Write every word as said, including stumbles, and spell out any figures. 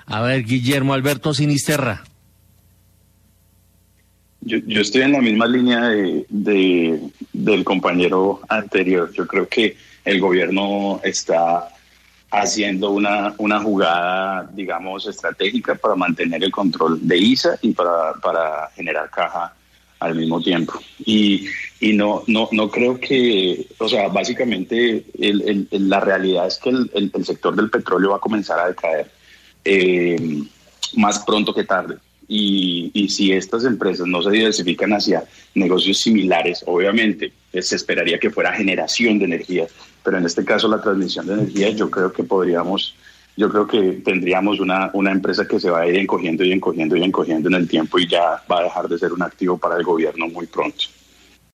A ver, Guillermo Alberto Sinisterra. Yo, yo estoy en la misma línea de, de, del compañero anterior. Yo creo que el gobierno está haciendo una, una jugada, digamos, estratégica para mantener el control de I S A y para, para generar caja al mismo tiempo. Y, y no, no, no creo que, o sea, básicamente el, el, la realidad es que el, el, el sector del petróleo va a comenzar a decaer eh, más pronto que tarde. Y, y si estas empresas no se diversifican hacia negocios similares, obviamente se esperaría que fuera generación de energía, pero en este caso la transmisión de energía, yo creo que podríamos, yo creo que tendríamos una, una empresa que se va a ir encogiendo y encogiendo y encogiendo en el tiempo y ya va a dejar de ser un activo para el gobierno muy pronto.